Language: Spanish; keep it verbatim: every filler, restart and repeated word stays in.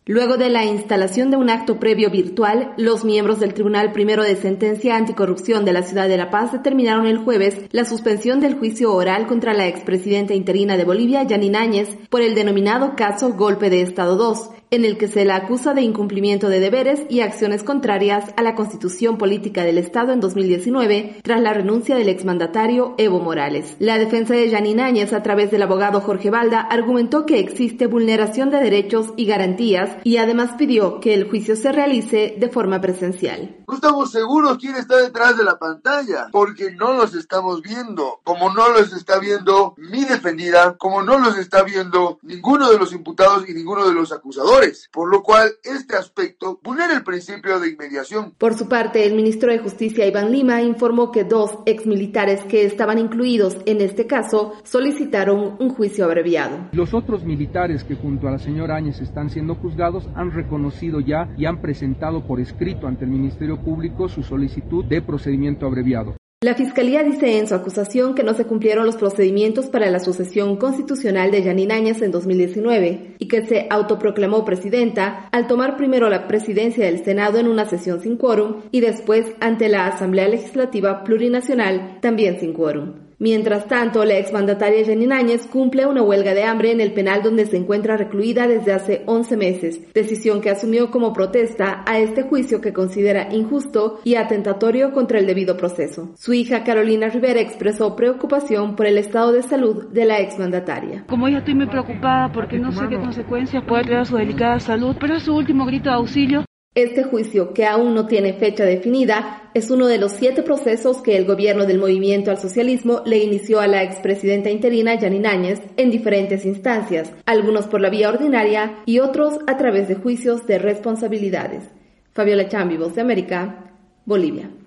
Luego de la instalación de un acto previo virtual, los miembros del Tribunal Primero de Sentencia Anticorrupción de la Ciudad de La Paz determinaron el jueves la suspensión del juicio oral contra la expresidenta interina de Bolivia, Yanine Áñez, por el denominado caso Golpe de Estado dos, en el que se la acusa de incumplimiento de deberes y acciones contrarias a la Constitución Política del Estado en dos mil diecinueve, tras la renuncia del exmandatario Evo Morales. La defensa de Yanine Áñez, a través del abogado Jorge Balda, argumentó que existe vulneración de derechos y garantías y además pidió que el juicio se realice de forma presencial. No estamos seguros quién está detrás de la pantalla, porque no los estamos viendo, como no los está viendo mi defendida, como no los está viendo ninguno de los imputados y ninguno de los acusadores, por lo cual este aspecto vulnera el principio de inmediación. Por su parte, el ministro de Justicia, Iván Lima, informó que dos exmilitares que estaban incluidos en este caso solicitaron un juicio abreviado. Los otros militares que junto a la señora Áñez están siendo juzgados han reconocido ya y han presentado por escrito ante el Ministerio Público su solicitud de procedimiento abreviado. La Fiscalía dice en su acusación que no se cumplieron los procedimientos para la sucesión constitucional de Yanine Áñez en dos mil diecinueve y que se autoproclamó presidenta al tomar primero la presidencia del Senado en una sesión sin quórum y después ante la Asamblea Legislativa Plurinacional también sin quórum. Mientras tanto, la exmandataria Yanine Áñez cumple una huelga de hambre en el penal donde se encuentra recluida desde hace once meses, decisión que asumió como protesta a este juicio que considera injusto y atentatorio contra el debido proceso. Su hija Carolina Rivera expresó preocupación por el estado de salud de la exmandataria. Como ella estoy muy preocupada porque no sé qué consecuencias puede traer su delicada salud, pero es su último grito de auxilio. Este juicio, que aún no tiene fecha definida, es uno de los siete procesos que el gobierno del Movimiento al Socialismo le inició a la expresidenta interina Yanine Áñez en diferentes instancias, algunos por la vía ordinaria y otros a través de juicios de responsabilidades. Fabiola Chambi, Voz de América, Bolivia.